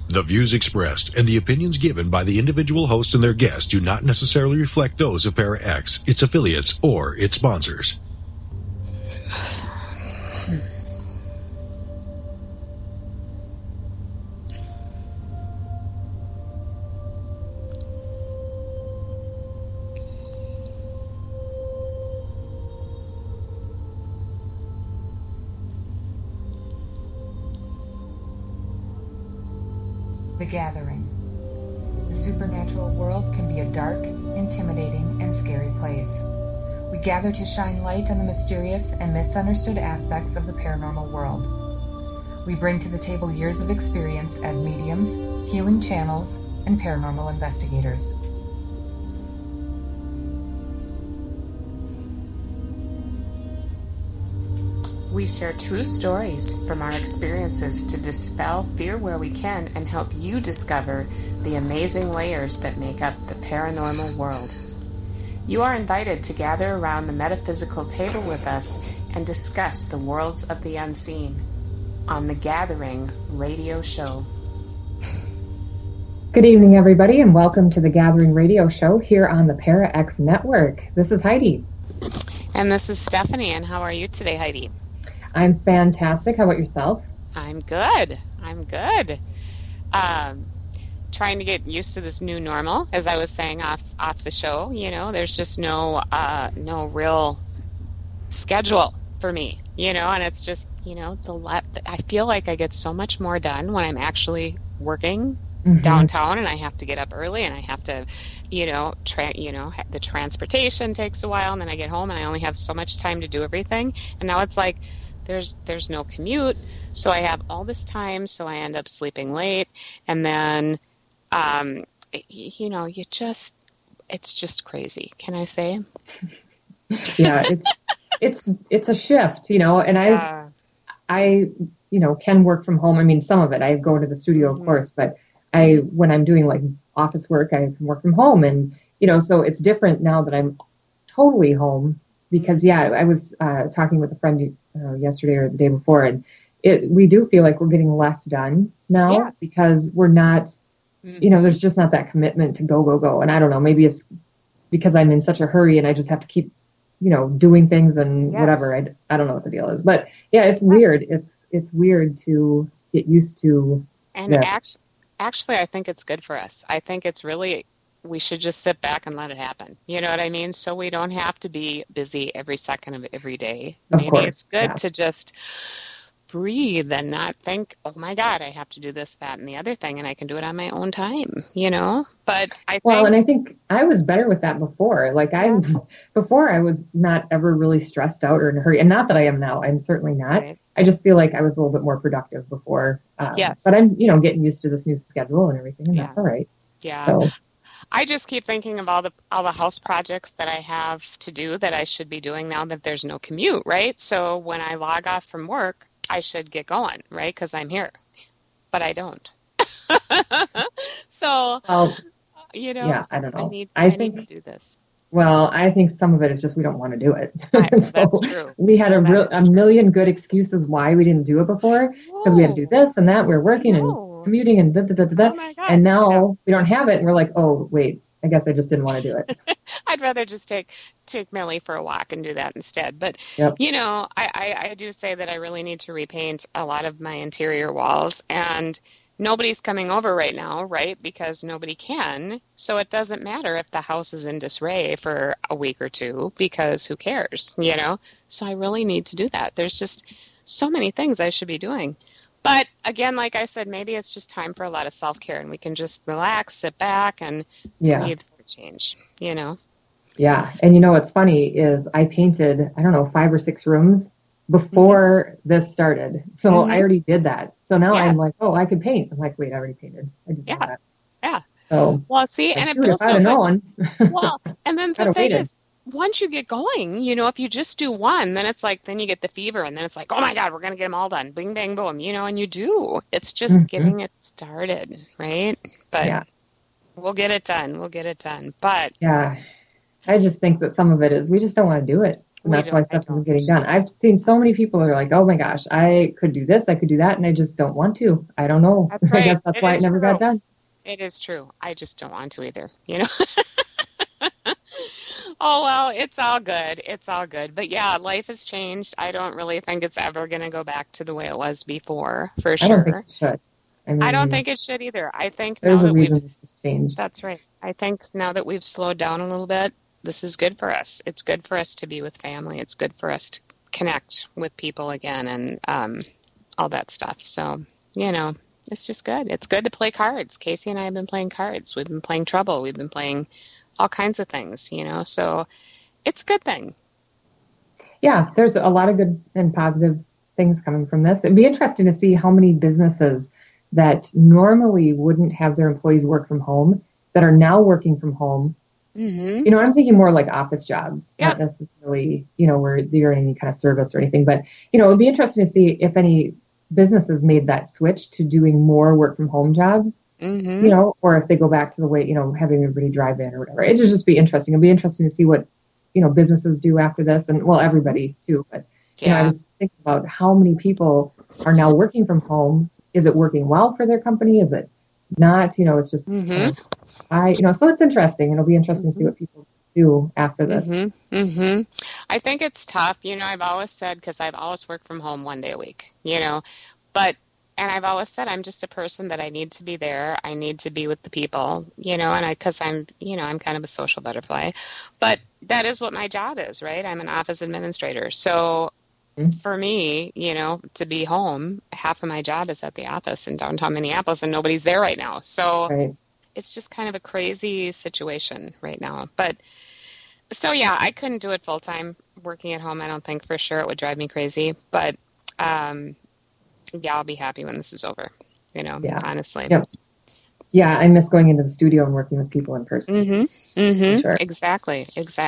The views expressed and the opinions given by the individual host and their guests do not necessarily reflect those of Para X, its affiliates, or its sponsors. The Gathering. The supernatural world can be a dark, intimidating, and scary place. We gather to shine light on the mysterious and misunderstood aspects of the paranormal world. We bring to the table years of experience as mediums, healing channels, and paranormal investigators. We share true stories from our experiences to dispel fear where we can and help you discover the amazing layers that make up the paranormal world. You are invited to gather around the metaphysical table with us and discuss the worlds of the unseen on The Gathering Radio Show. Good evening, everybody, and welcome to The Gathering Radio Show here on the Para X Network. This is Heidi. And this is Stephanie, and how are you today, Heidi? I'm fantastic. How about yourself? I'm good. Trying to get used to this new normal, as I was saying off the show. You know, there's just no real schedule for me. You know, and it's just I feel like I get so much more done when I'm actually working downtown, and I have to get up early, and I have to, the transportation takes a while, and then I get home, and I only have so much time to do everything. And now it's like there's no commute, so I have all this time, so I end up sleeping late, and then it's just crazy. Can I say? Yeah, it's a shift, and I can work from home. I mean, some of it I go to the studio, of course, but when I'm doing like office work, I can work from home, and so it's different now that I'm totally home. Because I was talking with a friend yesterday or the day before, and we do feel like we're getting less done now because we're not, there's just not that commitment to go. And I don't know, maybe it's because I'm in such a hurry and I just have to keep, doing things and whatever. I don't know what the deal is, but yeah, it's weird. It's weird to get used to. And actually, I think it's good for us. I think it's really. We should just sit back and let it happen. You know what I mean? So we don't have to be busy every second of every day. Maybe it's good to just breathe and not think, oh my God, I have to do this, that, and the other thing, and I can do it on my own time, But I think I was better with that before. Like before I was not ever really stressed out or in a hurry. And not that I am now. I'm certainly not. Right. I just feel like I was a little bit more productive before. But I'm, getting used to this new schedule and everything, and that's all right. Yeah. So. I just keep thinking of all the house projects that I have to do that I should be doing now that there's no commute, right? So when I log off from work, I should get going, right? Because I'm here, but I don't. So, I don't know. I need to do this. Well, I think some of it is just we don't want to do it. That's true. We had a million good excuses why we didn't do it before, because we had to do this and that. We're working and commuting and Oh my God. And now we don't have it, and we're like, oh wait, I guess I just didn't want to do it. I'd rather just take Millie for a walk and do that instead. But I do say that I really need to repaint a lot of my interior walls, and nobody's coming over right now, right? Because nobody can. So it doesn't matter if the house is in disarray for a week or two, because who cares, So I really need to do that. There's just so many things I should be doing. But again, like I said, maybe it's just time for a lot of self-care, and we can just relax, sit back, and breathe for a change, Yeah. And what's funny is I painted, 5 or 6 rooms before this started. So I already did that. So now I'm like, oh, I could paint. I'm like, wait, I already painted. I did that. Yeah. So, well, see, and it feels so good. Well, and then the thing is, once you get going, if you just do one, then it's like, then you get the fever, and then it's like, oh my God, we're going to get them all done. Bing, bang, boom, and you do. It's just getting it started, right? But we'll get it done. But yeah, I just think that some of it is we just don't want to do it. And that's why stuff isn't getting done. I've seen so many people that are like, oh my gosh, I could do this, I could do that, and I just don't want to. I don't know. That's right. I guess that's why it never got done. It is true. I just don't want to either, you know? Oh, well, it's all good. It's all good. But yeah, life has changed. I don't really think it's ever going to go back to the way it was before, for sure. I don't think it should. I don't think it should either. I think there's a reason this has changed. That's right. I think now that we've slowed down a little bit, this is good for us. It's good for us to be with family. It's good for us to connect with people again and all that stuff. So, you know, it's just good. It's good to play cards. Casey and I have been playing cards. We've been playing Trouble. We've been playing all kinds of things, you know, so it's a good thing. Yeah, there's a lot of good and positive things coming from this. It'd be interesting to see how many businesses that normally wouldn't have their employees work from home that are now working from home. Mm-hmm. You know, I'm thinking more like office jobs, not necessarily, you know, where you're in any kind of service or anything, but, you know, it'd be interesting to see if any businesses made that switch to doing more work from home jobs. Mm-hmm. You know, or if they go back to the way, you know, having everybody drive in or whatever. It'd just be interesting. It'd be interesting to see what, you know, businesses do after this, and well, everybody too. But you know, I was thinking about how many people are now working from home. Is it working well for their company? Is it not? You know, it's just you know, so it's interesting. It'll be interesting to see what people do after this. I think it's tough. You know, I've always said, because I've always worked from home one day a week. You know, and I've always said I'm just a person that I need to be there. I need to be with the people, you know, and because I'm kind of a social butterfly. But that is what my job is, right? I'm an office administrator. So for me, you know, to be home, half of my job is at the office in downtown Minneapolis, and nobody's there right now. So it's just kind of a crazy situation right now. But so, yeah, I couldn't do it full time working at home. I don't think for sure. It would drive me crazy. But yeah, I'll be happy when this is over, you know, honestly. Yeah, I miss going into the studio and working with people in person. Sure. Exactly.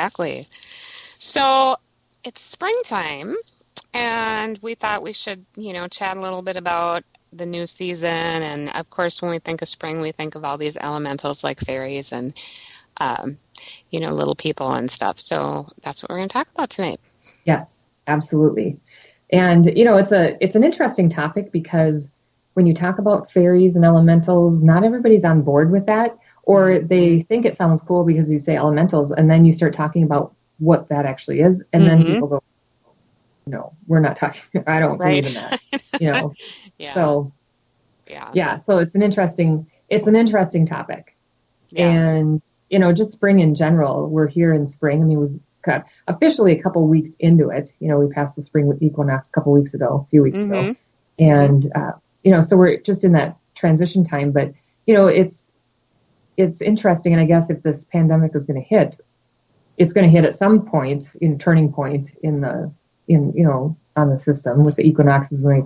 So it's springtime, and we thought we should, you know, chat a little bit about the new season. And, of course, when we think of spring, we think of all these elementals like fairies and, you know, little people and stuff. So that's what we're going to talk about tonight. Yes, absolutely. And, you know, it's an interesting topic because when you talk about fairies and elementals, not everybody's on board with that, or they think it sounds cool because you say elementals, and then you start talking about what that actually is, and then people go, no, we're not talking, I don't believe in that, you know. So, so it's an interesting topic. And, you know, just spring in general, we're here in spring. I mean, we've got officially a couple weeks into it. You know, we passed the spring equinox a few weeks ago. And, you know, so we're just in that transition time, but, you know, it's interesting. And I guess if this pandemic is going to hit, it's going to hit at some point turning point in you know, on the system with the equinoxes and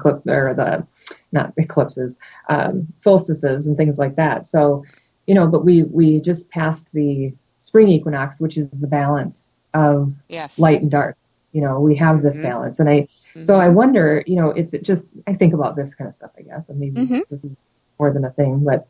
solstices and things like that. So, you know, but we just passed the spring equinox, which is the balance of light and dark. You know, we have this balance. And so I wonder, you know, it's just, I think about this kind of stuff, I guess, and maybe this is more than a thing, but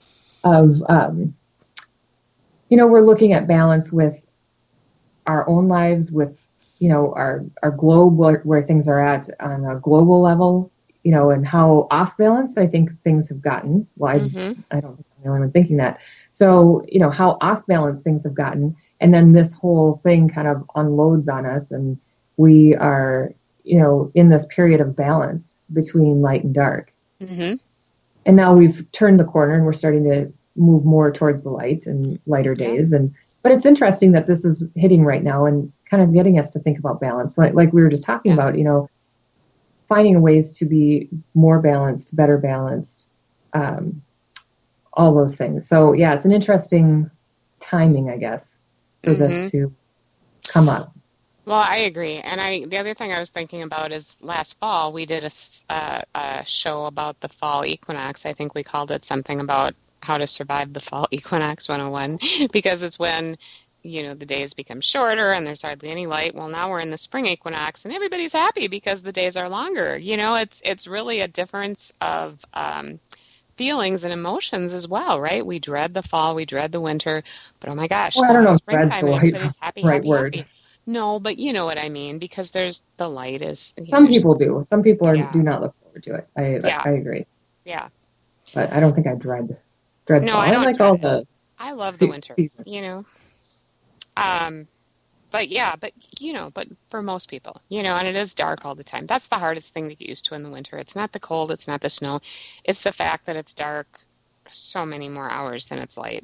you know, we're looking at balance with our own lives, with, you know, our globe, where things are at on a global level, you know, and how off balance I think things have gotten. Well, I don't think I'm the only one thinking that. So, you know, how off balance things have gotten. And then this whole thing kind of unloads on us, and we are, you know, in this period of balance between light and dark. And now we've turned the corner and we're starting to move more towards the light and lighter days. But it's interesting that this is hitting right now and kind of getting us to think about balance. Like we were just talking about, you know, finding ways to be more balanced, better balanced, all those things. So yeah, it's an interesting timing, I guess, for this to come up. Well, I agree. And the other thing I was thinking about is last fall we did a show about the fall equinox. I think we called it something about how to survive the fall equinox 101, because it's when, you know, the days become shorter and there's hardly any light. Well, now we're in the spring equinox and everybody's happy because the days are longer. You know, it's really a difference of feelings and emotions as well, right? We dread the fall, we dread the winter, but oh my gosh, well, I don't know if springtime, dread's the everybody's happy, right happy, word. happy. No, but you know what I mean, because there's the light is. Some people do. Some people do not look forward to it. Yeah. I agree. Yeah. But I don't think I dread No, fall. I don't like dread all it. the. I love the winter. Seasons. You know. But for most people, and it is dark all the time. That's the hardest thing to get used to in the winter. It's not the cold, it's not the snow. It's the fact that it's dark so many more hours than it's light,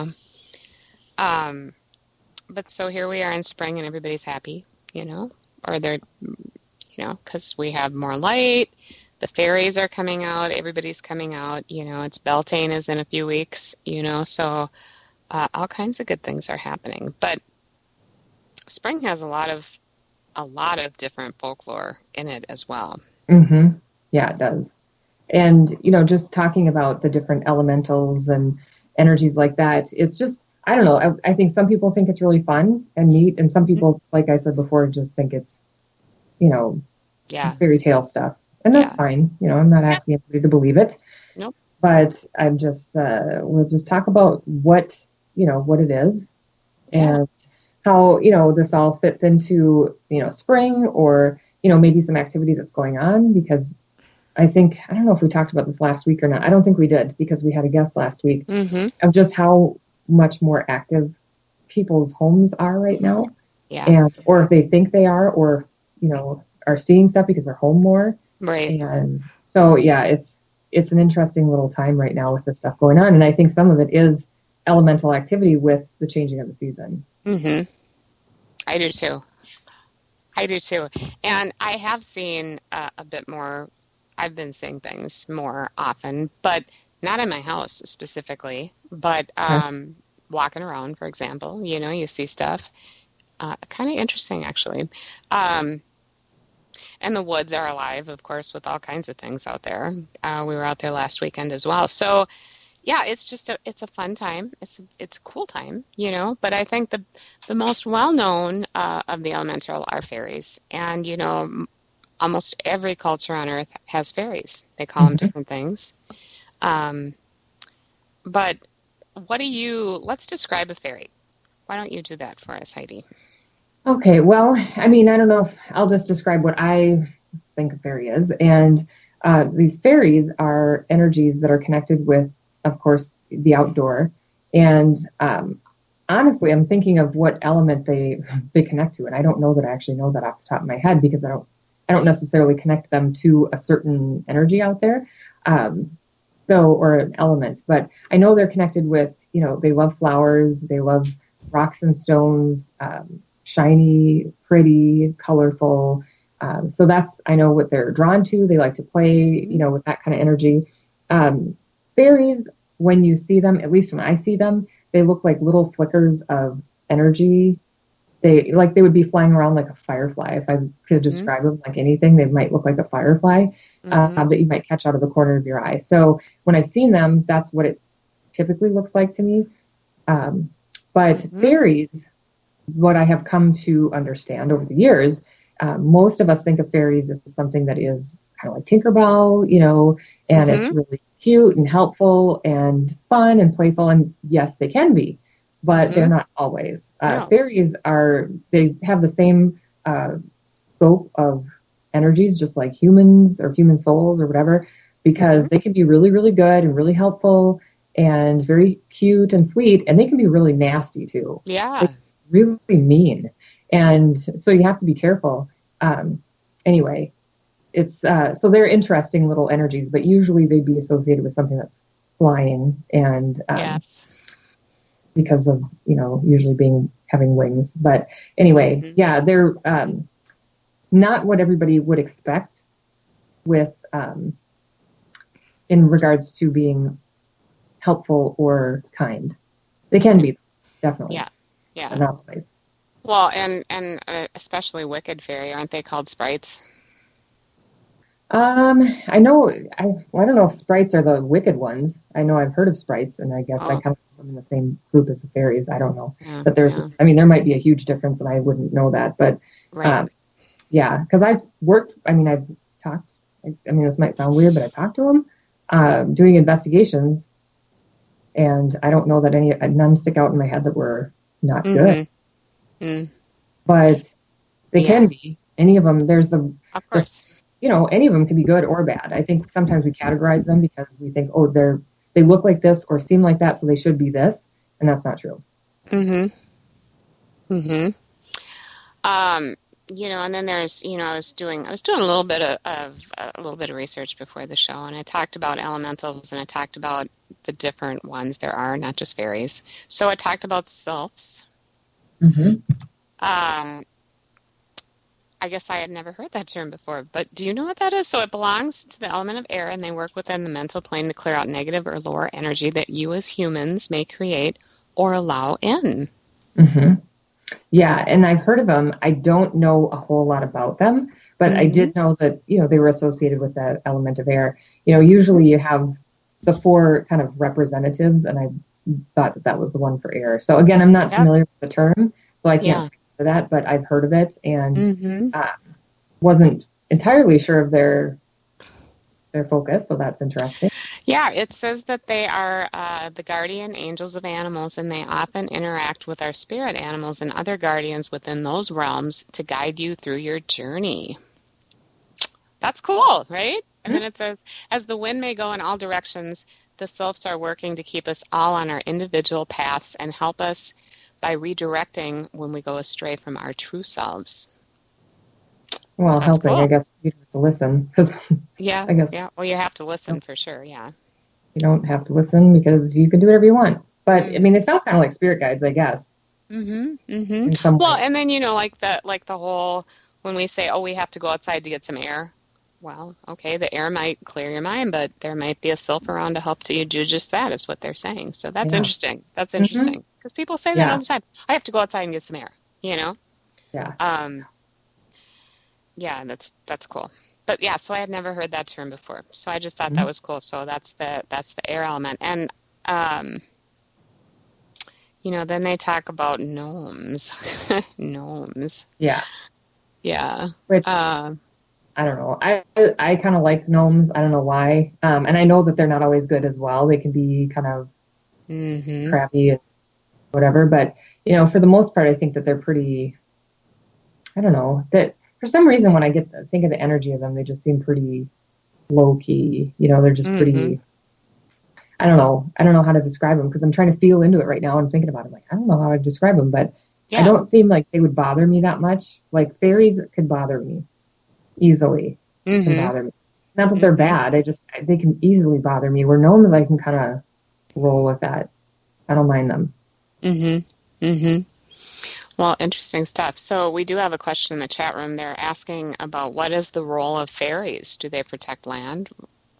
But so here we are in spring and everybody's happy, or they're, because we have more light. The fairies are coming out. Everybody's coming out. It's Beltane is in a few weeks, so all kinds of good things are happening. But spring has a lot of different folklore in it as well. Mm-hmm. Yeah, it does. And, just talking about the different elementals and energies like that, it's just, I don't know. I think some people think it's really fun and neat. And some people, like I said before, just think it's, fairy tale stuff. And that's fine. I'm not asking everybody to believe it. Nope. But I'm just, we'll just talk about what it is and how, this all fits into, spring or, maybe some activity that's going on, because I don't know if we talked about this last week or not. I don't think we did, because we had a guest last week of just how much more active people's homes are right now. Yeah. Or if they think they are, or, are seeing stuff because they're home more. Right. And so, it's an interesting little time right now with this stuff going on. And I think some of it is elemental activity with the changing of the season. Mm-hmm. I do too. And I have seen a bit more. I've been seeing things more often, but not in my house specifically, but walking around, for example, you see stuff. Kind of interesting, actually. And the woods are alive, of course, with all kinds of things out there. We were out there last weekend as well. So, yeah, it's just it's a fun time. It's a cool time, But I think the most well-known of the elemental are fairies. And, almost every culture on Earth has fairies. They call them different things. But let's describe a fairy. Why don't you do that for us, Heidi? Okay, well, I don't know if I'll just describe what I think a fairy is. And these fairies are energies that are connected with, of course, the outdoor. And honestly, I'm thinking of what element they connect to. And I don't know that I actually know that off the top of my head, because I don't necessarily connect them to a certain energy out there. Or an element. But I know they're connected with, they love flowers, they love rocks and stones, shiny, pretty, colorful. So I know what they're drawn to. They like to play, with that kind of energy. Fairies, when you see them, at least when I see them, they look like little flickers of energy. They would be flying around like a firefly. If I could describe them like anything, they might look like a firefly that you might catch out of the corner of your eye. So when I've seen them, that's what it typically looks like to me. But fairies, what I have come to understand over the years, most of us think of fairies as something that is kind of like Tinkerbell, and it's really cute and helpful and fun and playful. And yes, they can be, but they're not always. No. Fairies they have the same scope of energies, just like humans or human souls or whatever, because they can be really, really good and really helpful and very cute and sweet. And they can be really nasty too. Yeah. They're really mean. And so you have to be careful. Anyway, it's, so they're interesting little energies, but usually they'd be associated with something that's flying and, because of, usually having wings. But anyway, they're not what everybody would expect with, in regards to being helpful or kind. They can be, definitely. Yeah. But not always. Well, and especially wicked fairy, aren't they called sprites? I know, I don't know if sprites are the wicked ones. I know I've heard of sprites, and I guess I kind of put them in the same group as the fairies. I don't know. Yeah, but there might be a huge difference, and I wouldn't know that. But, because I've worked, I've talked, this might sound weird, but I talked to them, doing investigations, and I don't know that none stick out in my head that were not good. but they can be. Any of them, of course. Any of them can be good or bad. I think sometimes we categorize them because we think, oh, they look like this or seem like that, so they should be this, and that's not true. And then there's, I was doing a little bit of research before the show, and I talked about elementals, and I talked about the different ones there are, not just fairies. So I talked about sylphs. I guess I had never heard that term before, but do you know what that is? So it belongs to the element of air, and they work within the mental plane to clear out negative or lower energy that you as humans may create or allow in. Yeah, and I've heard of them. I don't know a whole lot about them, but I did know that, they were associated with the element of air. Usually you have the 4 kind of representatives, and I thought that was the one for air. So again, I'm not familiar with the term, so I can't speak to that, but I've heard of it, and wasn't entirely sure of their focus, so that's interesting. Yeah, it says that they are the guardian angels of animals, and they often interact with our spirit animals and other guardians within those realms to guide you through your journey. That's cool, right? And then it says, as the wind may go in all directions, the sylphs are working to keep us all on our individual paths and help us by redirecting when we go astray from our true selves. Well, That's helping, cool. I guess you have to listen, because I guess. Yeah, well, you have to listen for sure, yeah. You don't have to listen because you can do whatever you want. But, I mean, they sound kind of like spirit guides, I guess. Well, and then, like the whole, when we say, we have to go outside to get some air. Well, okay, the air might clear your mind, but there might be a sylph around to help you do just that, is what they're saying. So that's interesting. That's interesting. Because people say that all the time. I have to go outside and get some air, Yeah. Yeah, that's cool. But yeah, so I had never heard that term before. So I just thought that was cool. So that's the air element. And then they talk about gnomes. Gnomes. Yeah. Yeah. Which I don't know. I kind of like gnomes. I don't know why. And I know that they're not always good as well. They can be kind of crappy and whatever. But, for the most part, I think that they're pretty, I don't know, that for some reason when I think of the energy of them, they just seem pretty low key. They're just pretty, I don't know how to describe them because I'm trying to feel into it right now and thinking about it. Like, I don't know how to describe them, but I don't seem like they would bother me that much. Like fairies could bother me easily. Can bother me. Not that they're bad. They can easily bother me. Where gnomes, I can kind of roll with that. I don't mind them. Well, interesting stuff. So we do have a question in the chat room. They're asking about what is the role of fairies? Do they protect land?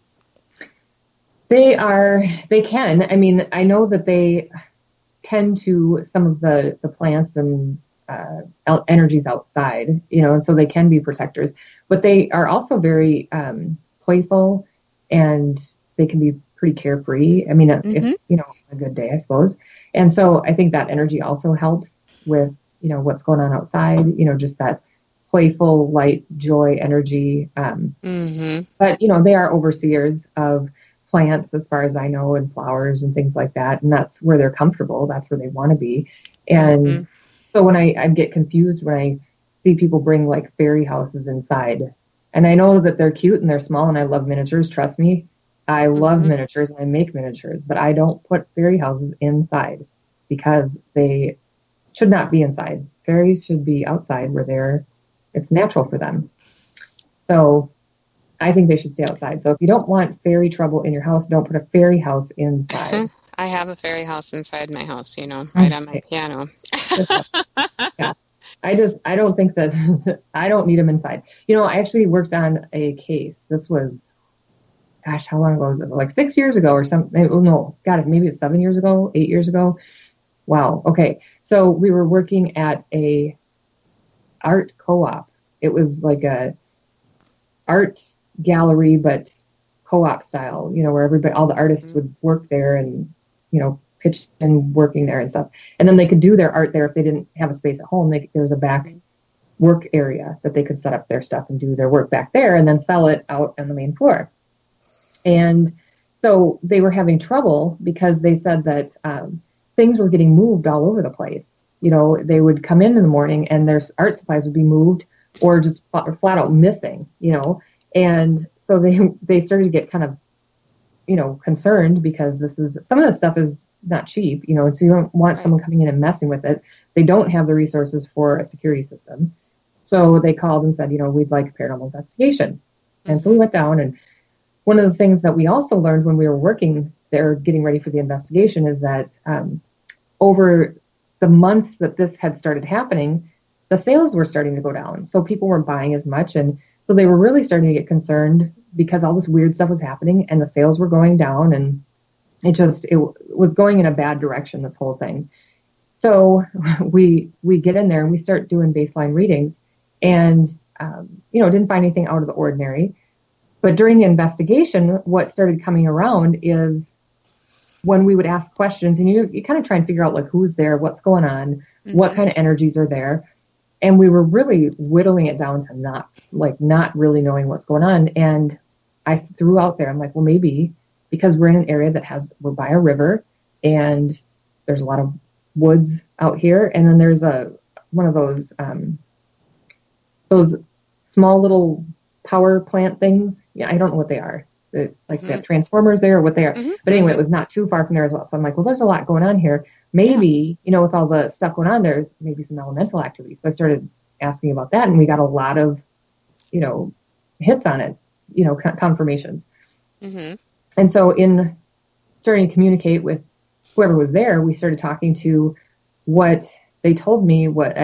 They can. I mean, I know that they tend to some of the plants and energies outside, and so they can be protectors, but they are also very playful, and they can be pretty carefree. I mean, if a good day, I suppose. And so I think that energy also helps with, what's going on outside, just that playful, light, joy energy. But, they are overseers of plants as far as I know, and flowers and things like that. And that's where they're comfortable. That's where they want to be. And so when I get confused when I see people bring like fairy houses inside, and I know that they're cute and they're small and I love miniatures. Trust me, I love miniatures and I make miniatures, but I don't put fairy houses inside because they should not be inside. Fairies should be outside where it's natural for them. So I think they should stay outside. So if you don't want fairy trouble in your house, don't put a fairy house inside. I have a fairy house inside my house, right on my piano. Yeah. I don't think that, I don't need them inside. I actually worked on a case. This was, gosh, how long ago was this? Like 6 years ago or something. Oh, no, God, maybe it's 7 years ago, 8 years ago. Wow. Okay. So we were working at a art co-op. It was like a art gallery, but co-op style, where all the artists would work there and, pitch and working there and stuff. And then they could do their art there if they didn't have a space at home. There was a back work area that they could set up their stuff and do their work back there and then sell it out on the main floor. And so they were having trouble because they said that things were getting moved all over the place. they would come in the morning and their art supplies would be moved or just flat out missing, and so they started to get kind of, concerned because some of this stuff is not cheap, and so you don't want someone coming in and messing with it. They don't have the resources for a security system. So they called and said, we'd like a paranormal investigation. And so we went down, and one of the things that we also learned when we were working there, getting ready for the investigation, is that over the months that this had started happening, the sales were starting to go down. So people weren't buying as much. And so they were really starting to get concerned because all this weird stuff was happening and the sales were going down, and it was going in a bad direction, this whole thing. So we get in there and we start doing baseline readings, and, didn't find anything out of the ordinary. But during the investigation, what started coming around is when we would ask questions, and you kind of try and figure out, like, who's there, what's going on, what kind of energies are there. And we were really whittling it down to not really knowing what's going on. And I threw out there, I'm like, well, maybe because we're in an area we're by a river and there's a lot of woods out here. And then there's one of those small little power plant things. Yeah, I don't know what they are. They have transformers there or what they are. Mm-hmm. But anyway, it was not too far from there as well. So I'm like, well, there's a lot going on here. Maybe, with all the stuff going on, there's maybe some elemental activity. So I started asking about that, and we got a lot of, hits on it, confirmations. Mm-hmm. And so in starting to communicate with whoever was there, we started talking to what they told me.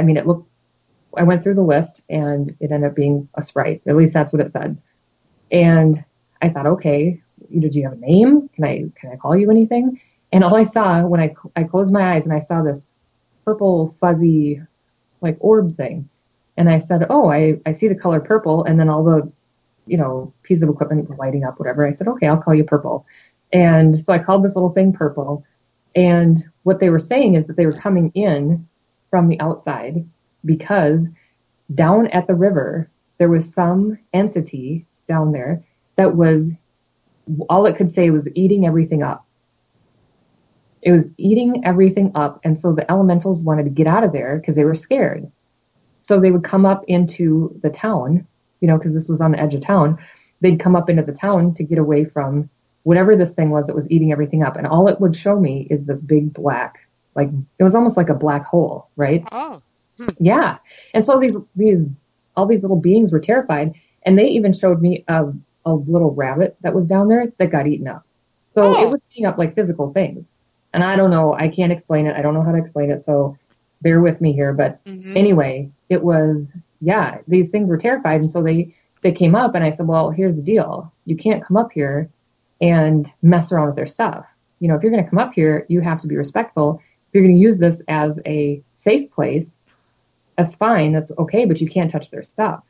I went through the list, and it ended up being a sprite. At least that's what it said. And I thought, okay, do you have a name? Can I call you anything? And all I saw when I closed my eyes and I saw this purple fuzzy like orb thing. And I said, oh, I see the color purple. And then all the, pieces of equipment were lighting up, whatever. I said, okay, I'll call you Purple. And so I called this little thing Purple. And what they were saying is that they were coming in from the outside because down at the river, there was some entity down there that was, all it could say was eating everything up. It was eating everything up. And so the elementals wanted to get out of there because they were scared. So they would come up into the town, because this was on the edge of town. They'd come up into the town to get away from whatever this thing was that was eating everything up. And all it would show me is this big black, it was almost like a black hole, right? Oh. Yeah. And so all these little beings were terrified. And they even showed me a little rabbit that was down there that got eaten up. So It was eating up like physical things. And I don't know, I can't explain it. I don't know how to explain it. So bear with me here. But anyway, it was, these things were terrified. And so they came up and I said, well, here's the deal. You can't come up here and mess around with their stuff. If you're going to come up here, you have to be respectful. If you're going to use this as a safe place, that's fine. That's okay. But you can't touch their stuff.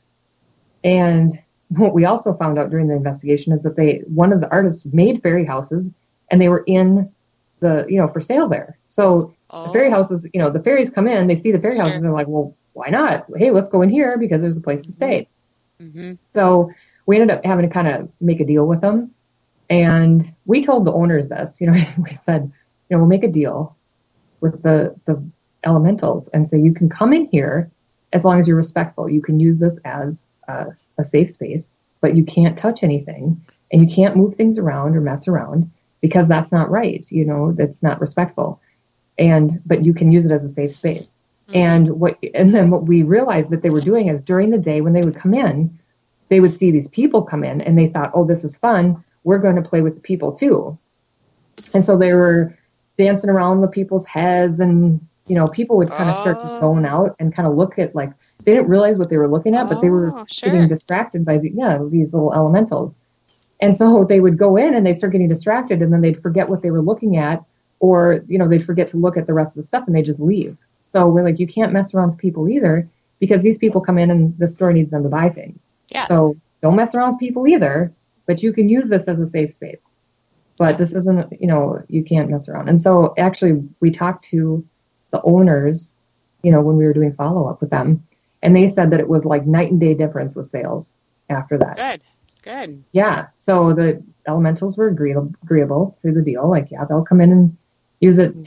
And what we also found out during the investigation is that one of the artists made fairy houses and they were in for sale there. So the fairy houses, the fairies come in, they see the fairy houses and they're like, well, why not? Hey, let's go in here because there's a place to stay. Mm-hmm. So we ended up having to kind of make a deal with them. And we told the owners this, we said, we'll make a deal with the elementals and say, you can come in here as long as you're respectful. You can use this as a safe space, but you can't touch anything and you can't move things around or mess around because that's not right. That's not respectful. But you can use it as a safe space. Mm-hmm. And then what we realized that they were doing is during the day when they would come in, they would see these people come in and they thought, oh, this is fun. We're going to play with the people too. And so they were dancing around the people's heads and, people would kind of start to zone out and kind of look at they didn't realize what they were looking at, but they were getting distracted by these little elementals. And so they would go in and they'd start getting distracted and then they'd forget what they were looking at or, they'd forget to look at the rest of the stuff and they just leave. So we're like, you can't mess around with people either because these people come in and the store needs them to buy things. Yeah. So don't mess around with people either, but you can use this as a safe space. But this isn't, you can't mess around. And so actually we talked to the owners, when we were doing follow-up with them, and they said that it was like night and day difference with sales after that. Good. Yeah. So the elementals were agreeable to the deal. They'll come in and use it to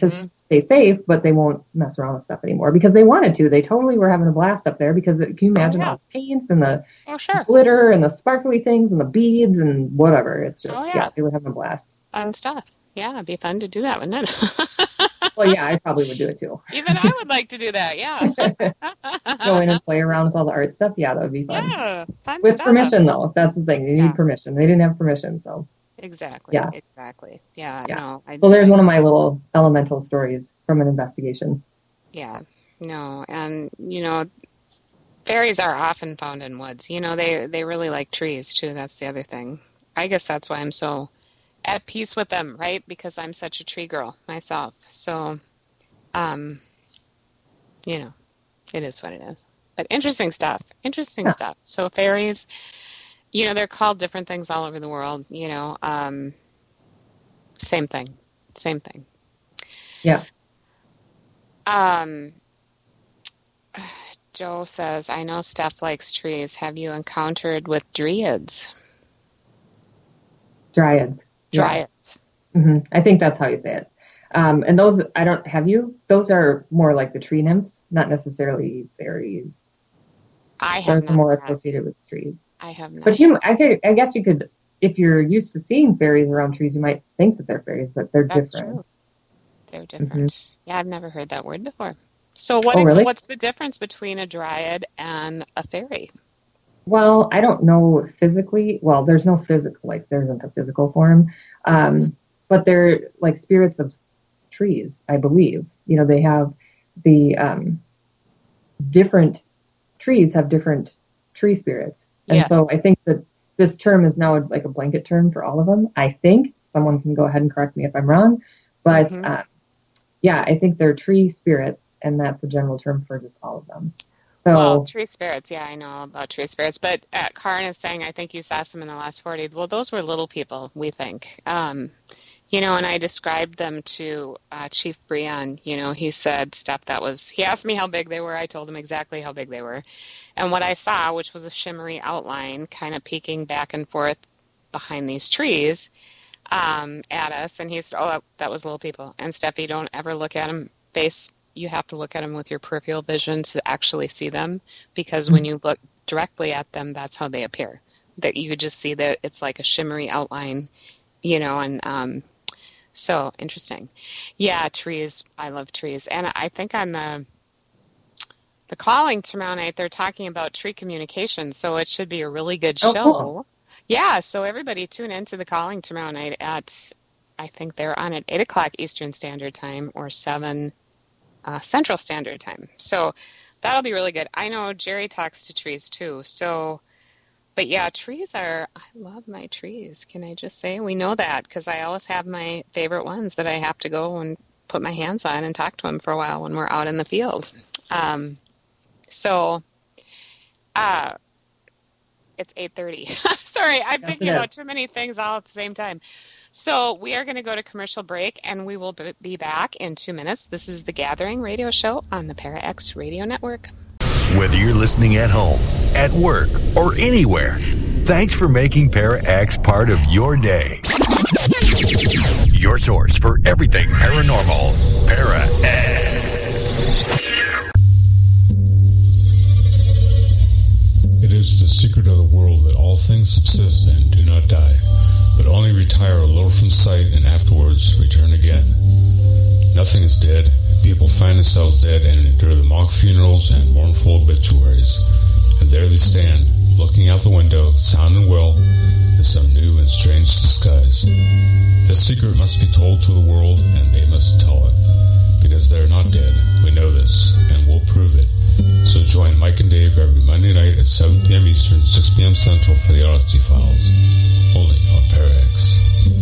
stay safe, but they won't mess around with stuff anymore because they wanted to. They totally were having a blast up there because can you imagine all the paints and the glitter and the sparkly things and the beads and whatever. It's just, they were having a blast. Fun stuff. Yeah, it'd be fun to do that, wouldn't it? Well, yeah, I probably would do it too. Even I would like to do that, yeah. Go in and play around with all the art stuff. Yeah, that would be fun. Yeah, fun with stuff. Permission, though. That's the thing. You need permission. They didn't have permission, so. Exactly. Yeah. Exactly. Yeah. No. So there's one of my little elemental stories from an investigation. Yeah. No, and fairies are often found in woods. They really like trees too. That's the other thing. I guess that's why I'm so at peace with them, right? Because I'm such a tree girl myself. So, it is what it is. But interesting stuff. Stuff. So fairies. They're called different things all over the world, same thing. Yeah. Joe says, I know Steph likes trees. Have you encountered with dryads? Dryads. Dryads. Yeah. Mm-hmm. I think that's how you say it. And those, have you? Those are more like the tree nymphs, not necessarily fairies. I have They're more associated with trees. I have not. But I guess you could, if you're used to seeing fairies around trees, you might think that they're fairies, but they're different. True. They're different. Mm-hmm. Yeah, I've never heard that word before. So what's the difference between a dryad and a fairy? Well, I don't know physically. Well, there's no physical, there isn't a physical form. But they're like spirits of trees, I believe. They have the different trees have different tree spirits. And so I think that this term is now like a blanket term for all of them. I think someone can go ahead and correct me if I'm wrong, but I think they're tree spirits, and that's a general term for just all of them. So, well, tree spirits, I know about tree spirits, but Karin is saying, I think you saw some in the last 40. Well, those were little people, we think. And I described them to Chief Breon. He said stuff he asked me how big they were. I told him exactly how big they were. And what I saw, which was a shimmery outline kind of peeking back and forth behind these trees at us. And he said, that was little people. And Steffi, don't ever look at them face. You have to look at them with your peripheral vision to actually see them, because when you look directly at them, that's how they appear. That you could just see that it's like a shimmery outline, and so interesting. Yeah, trees. I love trees. And I think on the calling tomorrow night, they're talking about tree communication, so it should be a really good show. Cool. Yeah, so everybody tune into the calling tomorrow night at, I think they're on at 8 o'clock Eastern Standard Time or 7 Central Standard Time. So that'll be really good. I know Jerry talks to trees too. So, but yeah, I love my trees. Can I just say? We know that because I always have my favorite ones that I have to go and put my hands on and talk to them for a while when we're out in the field. It's 8:30. Sorry, I'm thinking about too many things all at the same time. So we are going to go to commercial break, and we will be back in 2 minutes. This is The Gathering Radio Show on the ParaX Radio Network. Whether you're listening at home, at work, or anywhere, thanks for making ParaX part of your day. Your source for everything paranormal, ParaX. It is the secret of the world that all things subsist and do not die, but only retire a little from sight and afterwards return again. Nothing is dead. People find themselves dead and endure the mock funerals and mournful obituaries. And there they stand, looking out the window, sound and well, in some new and strange disguise. This secret must be told to the world, and they must tell it. Because they're not dead. We know this, and we'll prove it. So join Mike and Dave every Monday night at 7 p.m. Eastern, 6 p.m. Central for the Odyssey Files. Only on ParaX.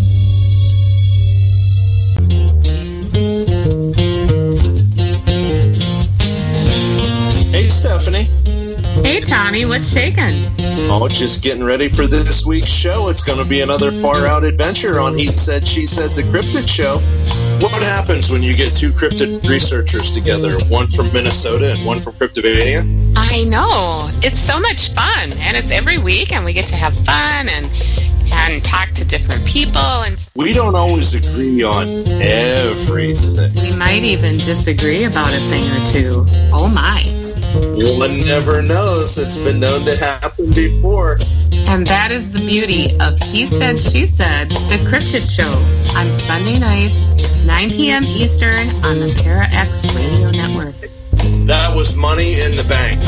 Hey, Stephanie. Hey, Tommy. What's shaking? Oh, just getting ready for this week's show. It's going to be another far-out adventure on He Said, She Said, the Cryptid Show. What happens when you get two cryptid researchers together, one from Minnesota and one from Cryptovania? I know. It's so much fun, and it's every week, and we get to have fun, and and talk to different people. And we don't always agree on everything. We might even disagree about a thing or two. Oh my. One never knows. It's been known to happen before. And that is the beauty of He Said, She Said, the Cryptid Show, on Sunday nights, 9 p.m. Eastern, on the Para X Radio Network. That was money in the bank.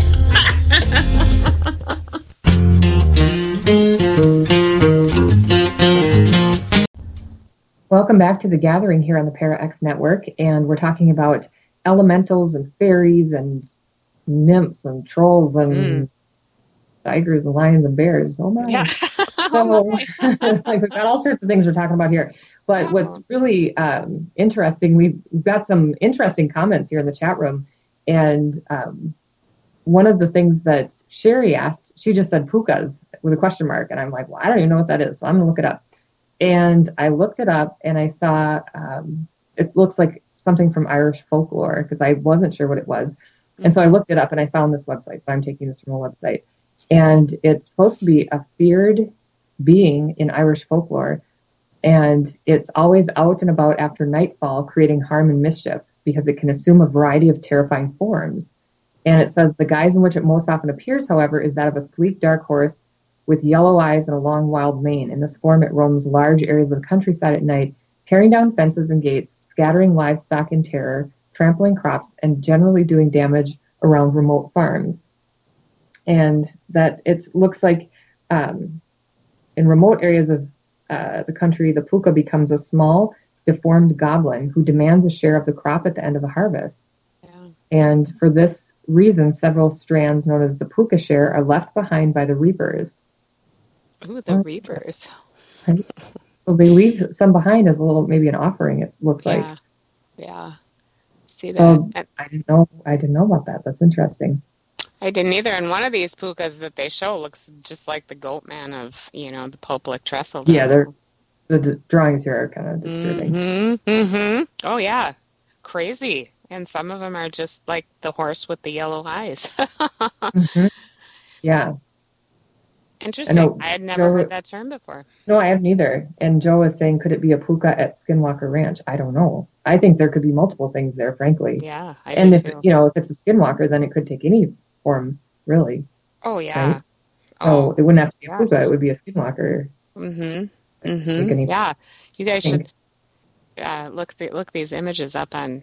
Welcome back to The Gathering here on the Para X Network, and we're talking about elementals and fairies and nymphs and trolls and tigers and lions and bears. Oh my. Yeah. So, like, we've got all sorts of things we're talking about here. But what's really interesting, we've got some interesting comments here in the chat room. And one of the things that Sherry asked, she just said pukas with a question mark. And I'm like, well, I don't even know what that is. So I'm going to look it up. And I looked it up and I saw it looks like something from Irish folklore because I wasn't sure what it was. And so I looked it up and I found this website. So I'm taking this from a website. And it's supposed to be a feared being in Irish folklore. And it's always out and about after nightfall, creating harm and mischief because it can assume a variety of terrifying forms. And it says the guise in which it most often appears, however, is that of a sleek, dark horse with yellow eyes and a long, wild mane. In this form, it roams large areas of the countryside at night, tearing down fences and gates, scattering livestock in terror, trampling crops, and generally doing damage around remote farms. And that it looks like in remote areas of the country, the puka becomes a small, deformed goblin who demands a share of the crop at the end of the harvest. Yeah. And for this reason, several strands known as the puka share are left behind by the reapers. Ooh, the reapers. Right? So they leave some behind as a little, maybe an offering, it looks like. Yeah. See that? I didn't know about that. That's interesting. I didn't either. And one of these pukas that they show looks just like the goat man of, the Poplick Trestle. Yeah, the drawings here are kind of disturbing. Mm-hmm. Oh, yeah. Crazy. And some of them are just like the horse with the yellow eyes. Yeah. Interesting. I had never heard that term before. No, I haven't either. And Joe is saying, could it be a puka at Skinwalker Ranch? I don't know. I think there could be multiple things there, frankly. Yeah, and if if it's a Skinwalker, then it could take any form, really. Oh, yeah. Right? So it wouldn't have to be a puka; it would be a Skinwalker. Yeah, you guys should look these images up on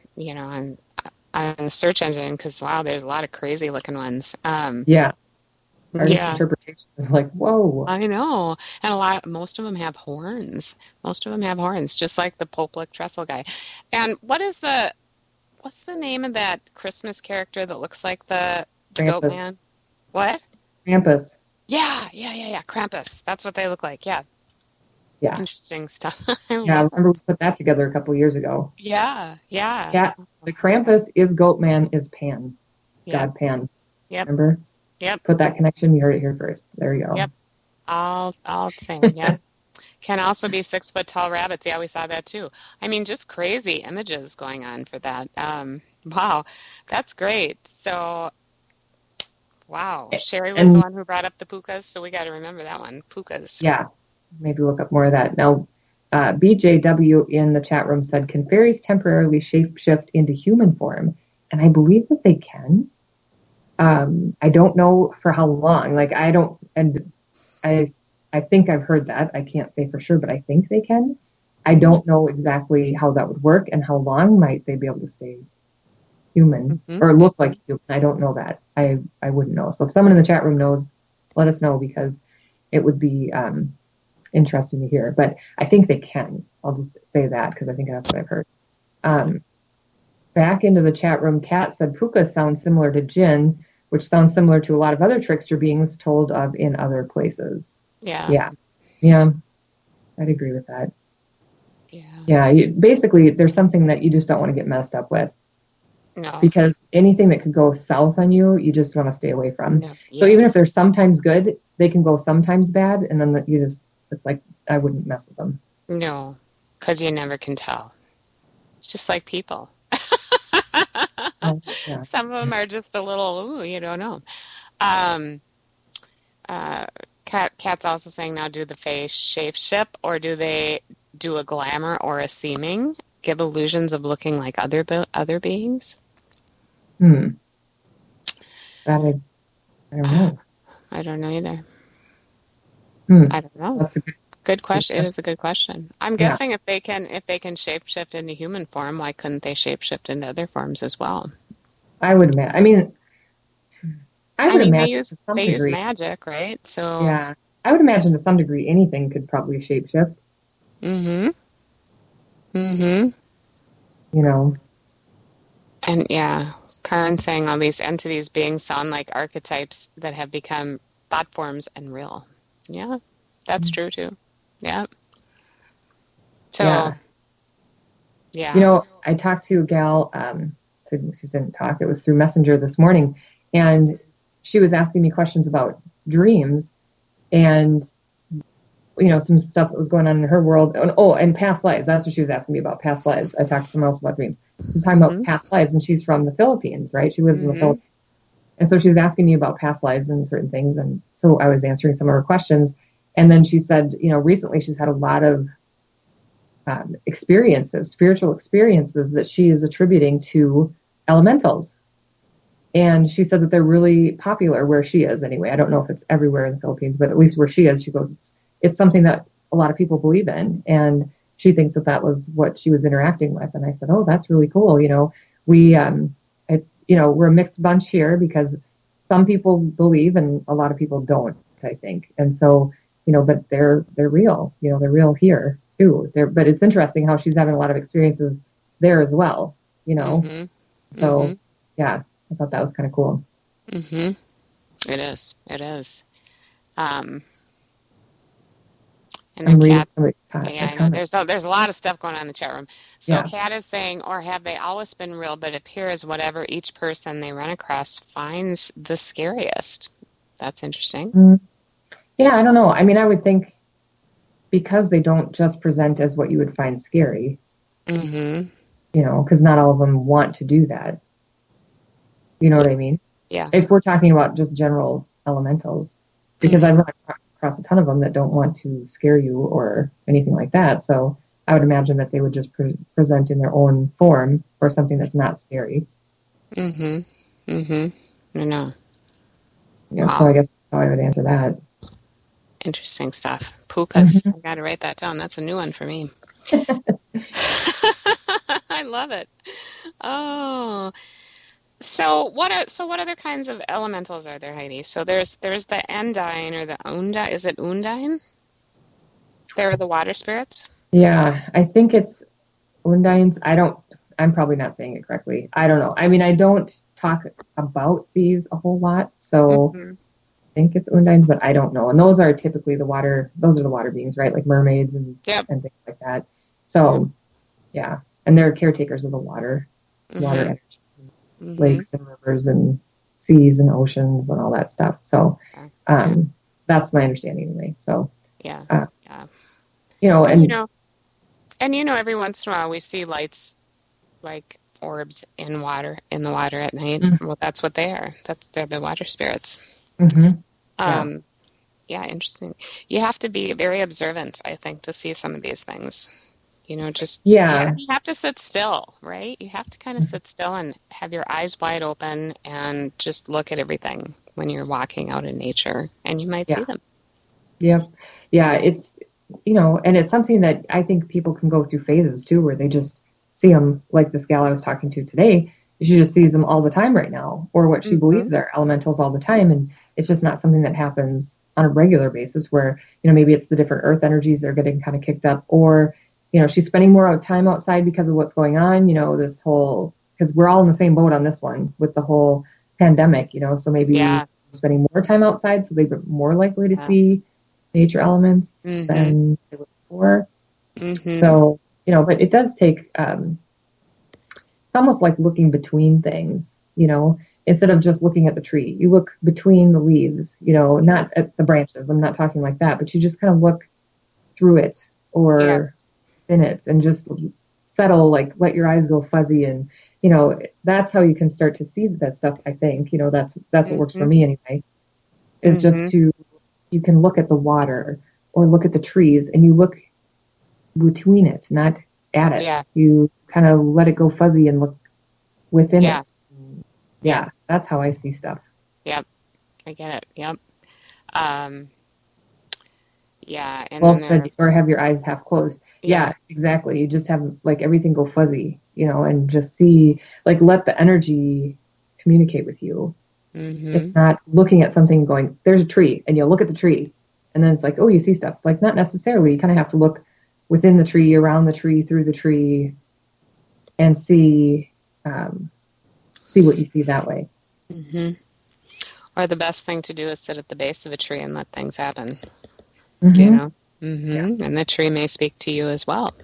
on the search engine because wow, there's a lot of crazy looking ones. Interpretation is like, whoa. I know. And most of them have horns. Just like the Poplick Trestle guy. And what's the name of that Christmas character that looks like the goat man? What? Krampus. Yeah. Krampus. That's what they look like. Yeah. Yeah. Interesting stuff. I remember we put that together a couple of years ago. Yeah. The Krampus is goat man is Pan. God Pan. Yep. Remember? Yep. Put that connection. You heard it here first. There you go. Yep. All same. Yeah. Can also be 6 foot tall rabbits. Yeah, we saw that too. I mean, just crazy images going on for that. Wow, that's great. So, wow, Sherry was the one who brought up the pukas, so we got to remember that one. Pukas. Yeah. Maybe look up more of that. Now, BJW in the chat room said, "Can fairies temporarily shapeshift into human form?" And I believe that they can. I don't know for how long. Like I think I've heard that. I can't say for sure, but I think they can. I don't know exactly how that would work and how long might they be able to stay human or look like human. I don't know that. I wouldn't know. So if someone in the chat room knows, let us know because it would be interesting to hear. But I think they can. I'll just say that because I think that's what I've heard. Back into the chat room, Kat said pukas sound similar to jinn, which sounds similar to a lot of other trickster beings told of in other places. Yeah. I'd agree with that. Yeah. Basically, there's something that you just don't want to get messed up with. No. Because anything that could go south on you, you just want to stay away from. No. So even if they're sometimes good, they can go sometimes bad, and then it's like, I wouldn't mess with them. No, because you never can tell. It's just like people. Some of them are just a little, you don't know. Kat's also saying now, do the Fae shape-shift, or do they do a glamour or a seeming, give illusions of looking like other beings? That I don't know. I don't know either. I don't know. That's a good question. It is a good question. I'm guessing if they can shapeshift into human form, why couldn't they shapeshift into other forms as well? I would imagine. I would imagine they use magic, right? So yeah, I would imagine to some degree anything could probably shapeshift. You know. And yeah, Karen saying all these entities being sound like archetypes that have become thought forms and real. Yeah, that's true too. Yeah. So, yeah. You know, I talked to a gal, she didn't talk, it was through Messenger this morning, and she was asking me questions about dreams and, you know, some stuff that was going on in her world. And past lives. That's what she was asking me about, past lives. I talked to someone else about dreams. She was talking about past lives, and she's from the Philippines, right? She lives in the Philippines. And so she was asking me about past lives and certain things. And so I was answering some of her questions. And then she said, you know, recently she's had a lot of spiritual experiences that she is attributing to elementals. And she said that they're really popular where she is anyway. I don't know if it's everywhere in the Philippines, but at least where she is, she goes, it's something that a lot of people believe in. And she thinks that was what she was interacting with. And I said, oh, that's really cool. You know, we're a mixed bunch here because some people believe and a lot of people don't, I think. And so, you know, but they're real, you know, they're real here too. But it's interesting how she's having a lot of experiences there as well, you know? So yeah, I thought that was kind of cool. It is. And then Kat, there's a lot of stuff going on in the chat room. So Kat is saying, or have they always been real, but it appears whatever each person they run across finds the scariest. That's interesting. Yeah, I don't know. I mean, I would think because they don't just present as what you would find scary, you know, because not all of them want to do that. You know what I mean? Yeah. If we're talking about just general elementals, because I've run across a ton of them that don't want to scare you or anything like that. So I would imagine that they would just present in their own form or something that's not scary. I know. Yeah, so I guess that's how I would answer that. Interesting stuff. Pukas. I got to write that down. That's a new one for me. I love it. Oh. So what other kinds of elementals are there, Heidi? So there's the Undine or the Undine. Is it Undine? They're the water spirits? Yeah, I think it's Undines. I'm probably not saying it correctly. I don't know. I mean, I don't talk about these a whole lot, so I think it's Undines, but I don't know. And those are typically the water beings, right? Like mermaids and things like that. So, yeah. And they're caretakers of the water energy. Lakes and rivers and seas and oceans and all that stuff. So that's my understanding anyway. So you know, every once in a while we see lights like orbs in the water at night. Well, that's what they are. They're the water spirits. Interesting. You have to be very observant, I think, to see some of these things. You know, you have to sit still, right? You have to kind of sit still and have your eyes wide open and just look at everything when you're walking out in nature, and you might see them. Yeah. It's, you know, and it's something that I think people can go through phases too, where they just see them, like this gal I was talking to today. She just sees them all the time right now, or what she believes are elementals all the time, and it's just not something that happens on a regular basis. Where, you know, maybe it's the different earth energies that are getting kind of kicked up, or you know, she's spending more time outside because of what's going on, you know, because we're all in the same boat on this one with the whole pandemic, you know, so maybe spending more time outside, so they've been more likely to see nature elements than they were before. So, you know, but it does take, it's almost like looking between things, you know, instead of just looking at the tree, you look between the leaves, you know, not at the branches. I'm not talking like that, but you just kind of look through it or in it and just settle, like let your eyes go fuzzy, and you know, that's how you can start to see that stuff. I think, you know, that's what works for me anyway, is just to you can look at the water or look at the trees, and you look between it, not at it. Yeah. You kind of let it go fuzzy and look within Yeah. it. Yeah, that's how I see stuff. Yep. I get it. Yep. Yeah. And Well then said, or have your eyes half closed. Yeah, Yes. exactly. You just have like everything go fuzzy, and just see, like, let the energy communicate with you. Mm-hmm. It's not looking at something and going, there's a tree, and you look at the tree, and then it's like, oh, you see stuff. Like, not necessarily. You kind of have to look within the tree, around the tree, through the tree, and see what you see that way. Mm-hmm. Or the best thing to do is sit at the base of a tree and let things happen. Mm-hmm. You know? Mm-hmm. Yeah. And the tree may speak to you as well,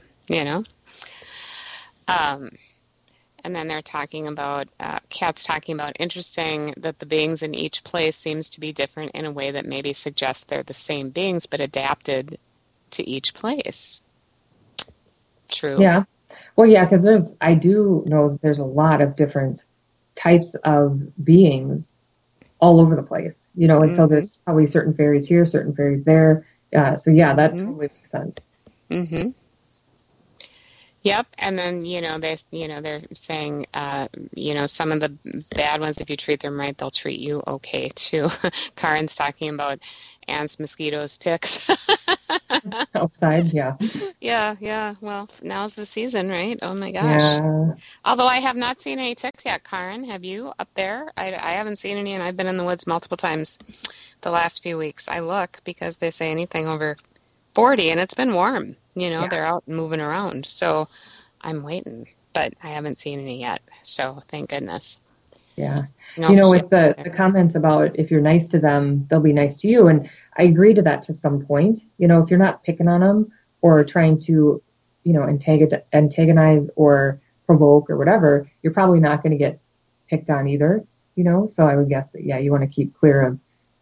And then they're talking about, Kat's talking about, interesting that the beings in each place seems to be different in a way that maybe suggests they're the same beings but adapted to each place. True. Yeah. Well, yeah, because I do know that there's a lot of different types of beings all over the place, and so there's probably certain fairies here, certain fairies there. So yeah, that totally makes sense. Mm-hmm. Yep, and then they're saying some of the bad ones, if you treat them right, they'll treat you okay too. Karen's talking about ants, mosquitoes, ticks. Outside, yeah. Yeah. Well, now's the season, right? Oh my gosh. Yeah. Although I have not seen any ticks yet, Karen. Have you up there? I haven't seen any, and I've been in the woods multiple times the last few weeks. I look because they say anything over 40, and it's been warm. Yeah. They're out and moving around. So I'm waiting, but I haven't seen any yet. So thank goodness. Yeah. With the comments about if you're nice to them, they'll be nice to you. And I agree to that to some point. If you're not picking on them or trying to, antagonize or provoke or whatever, you're probably not going to get picked on either. So I would guess that, yeah, you want to keep clear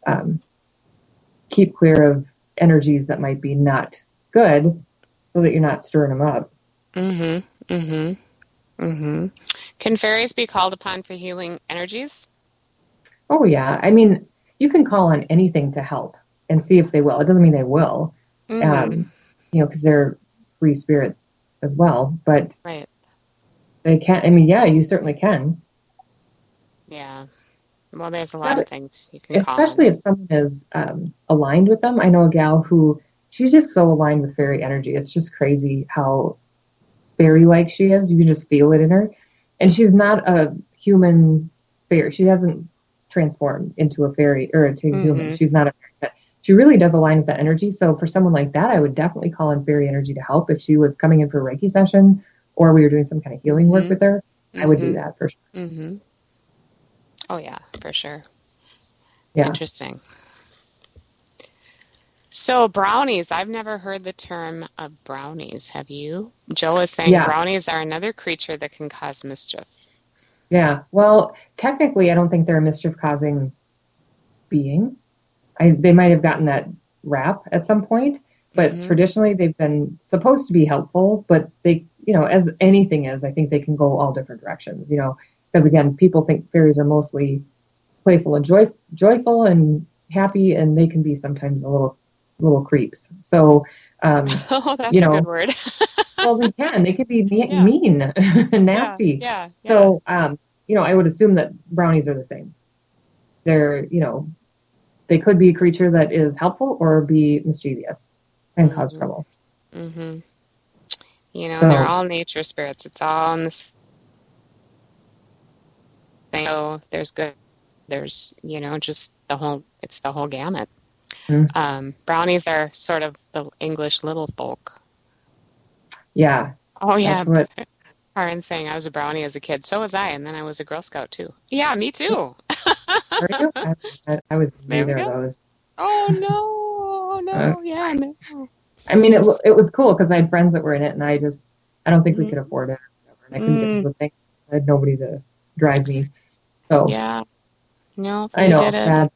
of energies that might be not good, so that you're not stirring them up. Mm-hmm. Mm-hmm. Mm-hmm. Can fairies be called upon for healing energies? Oh, yeah. I mean, you can call on anything to help and see if they will. It doesn't mean they will, because they're free spirit as well. But right. They can. I mean, yeah, you certainly can. Yeah. Well, there's a lot of things you can call on. Especially if someone is aligned with them. I know a gal who, she's just so aligned with fairy energy. It's just crazy how fairy-like she is. You can just feel it in her. And she's not a human fairy. She hasn't transformed into a fairy or into a human. She's not a fairy. But she really does align with that energy. So for someone like that, I would definitely call in fairy energy to help. If she was coming in for a Reiki session or we were doing some kind of healing work with her, I would do that for sure. Mm-hmm. Oh, yeah, for sure. Yeah. Interesting. So brownies, I've never heard the term of brownies. Have you? Joe is saying brownies are another creature that can cause mischief. Yeah. Well, technically, I don't think they're a mischief-causing being. They might have gotten that rap at some point, but traditionally they've been supposed to be helpful, but they, as anything is, I think they can go all different directions, because again, people think fairies are mostly playful and joyful and happy, and they can be sometimes a little creeps. So, that's a good word. well, they can be mean and nasty. Yeah. So, I would assume that brownies are the same. They're, they could be a creature that is helpful or be mischievous and cause trouble. Mm-hmm. They're all nature spirits. It's all in this thing. So there's good. There's, just it's the whole gamut. Brownies are sort of the English little folk. Yeah. Oh, yeah. Karen's saying I was a brownie as a kid. So was I. And then I was a Girl Scout, too. Yeah, me, too. I was neither of those. Oh, no. Yeah, no. I mean, it was cool because I had friends that were in it, and I don't think we could afford it. And I couldn't get to the thing. I had nobody to drive me. So yeah. No, I know. Did it. Bad.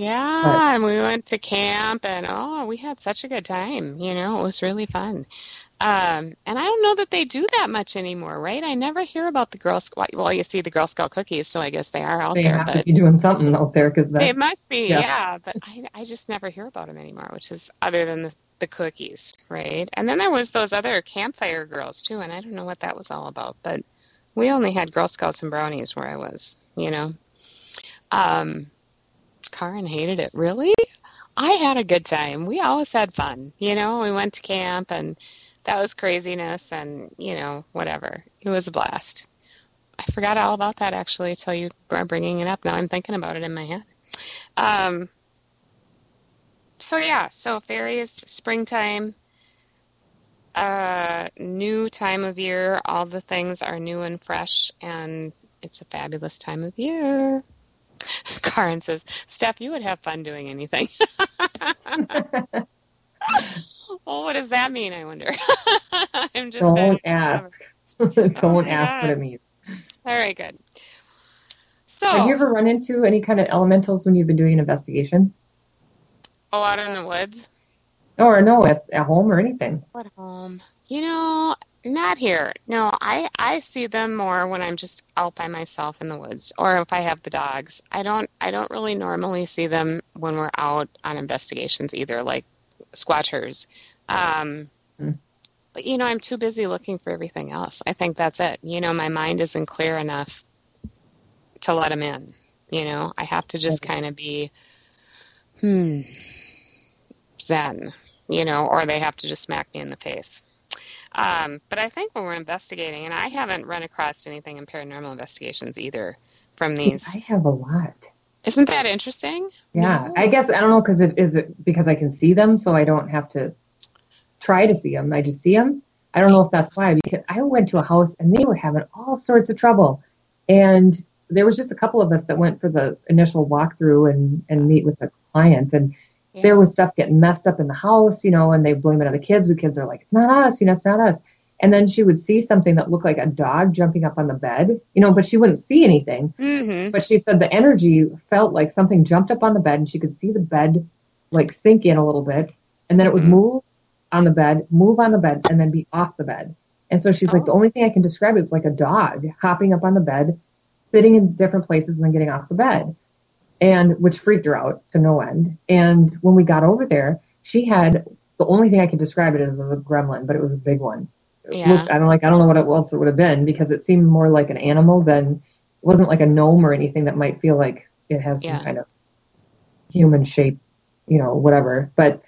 Yeah, and we went to camp, and we had such a good time. It was really fun. And I don't know that they do that much anymore, right? I never hear about the Girl Scout. Well, you see the Girl Scout cookies, so I guess they are out there. They have to be doing something out there because they must be, yeah. But I just never hear about them anymore, which is other than the cookies, right? And then there was those other campfire girls too, and I don't know what that was all about. But we only had Girl Scouts and brownies where I was, you know. Karin hated it. Really? I had a good time. We always had fun, you know. We went to camp and that was craziness and, you know, whatever. It was a blast. I forgot all about that, actually, until you are bringing it up. Now I'm thinking about it in my head. So fairies, springtime, new time of year. All the things are new and fresh, and it's a fabulous time of year. Karin says, Steph, you would have fun doing anything. Well, what does that mean, I wonder? I'm just Don't ask. Don't ask what it means. All right, good. So, have you ever run into any kind of elementals when you've been doing an investigation? Oh, out in the woods? Or no, at home or anything? At home. You know, not here. No, I see them more when I'm just out by myself in the woods, or if I have the dogs. I don't really normally see them when we're out on investigations either, like squatchers. But, you know, I'm too busy looking for everything else. I think that's it. You know, my mind isn't clear enough to let them in. You know, I have to just kind of be, zen, you know, or they have to just smack me in the face. But I think when we're investigating, and I haven't run across anything in paranormal investigations either from these. I have a lot. Isn't that interesting? Yeah, No. I guess, I don't know, is it because I can see them, so I don't have to try to see them. I just see them. I don't know if that's why, because I went to a house and they were having all sorts of trouble. And there was just a couple of us that went for the initial walkthrough and meet with the client. And there was stuff getting messed up in the house, you know, and they blame it on the kids. The kids are like, it's not us, you know, it's not us. And then she would see something that looked like a dog jumping up on the bed, you know, but she wouldn't see anything. Mm-hmm. But she said the energy felt like something jumped up on the bed and she could see the bed like sink in a little bit. And then it would move on the bed, and then be off the bed. And so she's like, the only thing I can describe is like a dog hopping up on the bed, sitting in different places and then getting off the bed. And which freaked her out to no end. And when we got over there, she had, the only thing I can describe it as a gremlin, but it was a big one. Yeah. I don't know what else it would have been, because it seemed more like an animal than, it wasn't like a gnome or anything that might feel like it has some kind of human shape, you know, whatever. But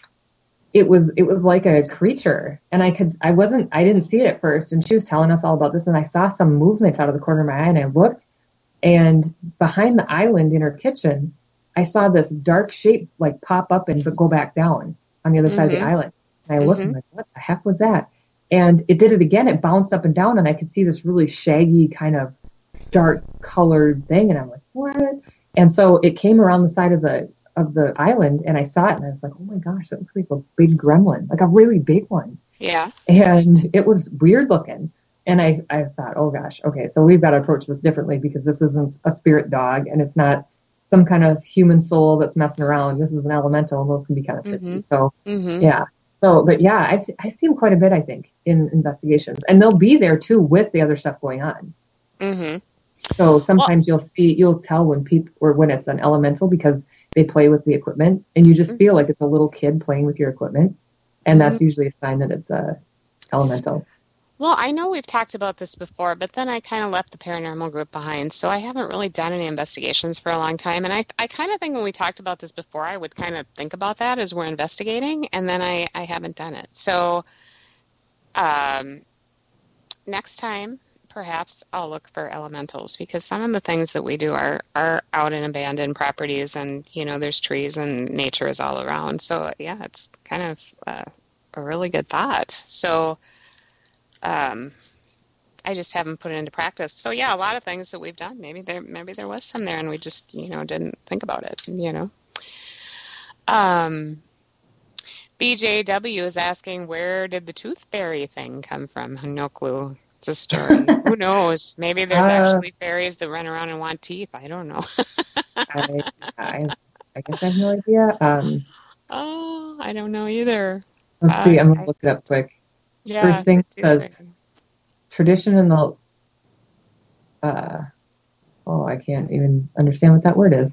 it was like a creature, and I didn't see it at first, and she was telling us all about this, and I saw some movement out of the corner of my eye, and I looked, and behind the island in her kitchen, I saw this dark shape like pop up and go back down on the other side of the island. And I looked and I'm like, what the heck was that? And it did it again. It bounced up and down, and I could see this really shaggy kind of dark colored thing, and I'm like, what? And so it came around the side of the island, and I saw it, and I was like, oh my gosh, that looks like a big gremlin, like a really big one. Yeah. And it was weird looking. And I thought, oh gosh, okay, so we've got to approach this differently, because this isn't a spirit dog, and it's not some kind of human soul that's messing around. This is an elemental, and those can be kind of tricky. So, yeah. So, but yeah, I see them quite a bit, I think, in investigations. And they'll be there too with the other stuff going on. Mm-hmm. So sometimes you'll tell when people, or when it's an elemental, because they play with the equipment, and you just feel like it's a little kid playing with your equipment. And that's usually a sign that it's a elemental. Well, I know we've talked about this before, but then I kind of left the paranormal group behind, so I haven't really done any investigations for a long time. And I kind of think when we talked about this before, I would kind of think about that as we're investigating, and then I haven't done it. So next time, perhaps I'll look for elementals, because some of the things that we do are out in abandoned properties, and, you know, there's trees and nature is all around. So, yeah, it's kind of a really good thought. So I just haven't put it into practice. So yeah, a lot of things that we've done, maybe there was some there and we just, you know, didn't think about it, you know. BJW is asking, where did the tooth fairy thing come from? No clue. It's a story. Who knows? Maybe there's actually fairies that run around and want teeth. I don't know. I guess I have no idea. I don't know either. Let's see. I'm going to look it up quick. Yeah. First thing says tradition in the I can't even understand what that word is.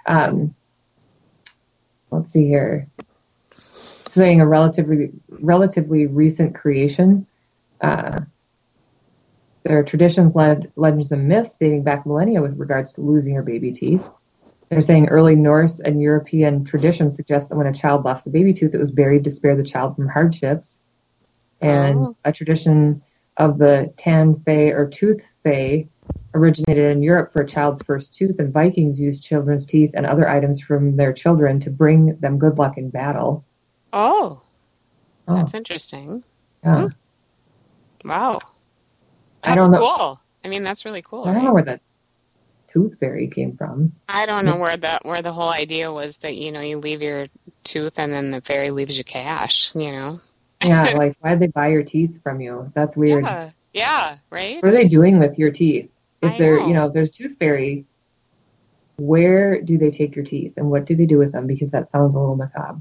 Let's see here. Saying a relatively recent creation. There are traditions, legends, and myths dating back millennia with regards to losing your baby teeth. They're saying early Norse and European traditions suggest that when a child lost a baby tooth, it was buried to spare the child from hardships. And a tradition of the tan fay or tooth fay originated in Europe for a child's first tooth, and Vikings used children's teeth and other items from their children to bring them good luck in battle. Oh, that's interesting. Yeah. Wow. That's I don't know. Cool. I mean, that's really cool. I don't know where the tooth fairy came from. I don't know where the whole idea was that, you leave your tooth and then the fairy leaves you cash, Yeah, like, why'd they buy your teeth from you? That's weird. Yeah, right? What are they doing with your teeth? If there's tooth fairy, where do they take your teeth and what do they do with them? Because that sounds a little macabre.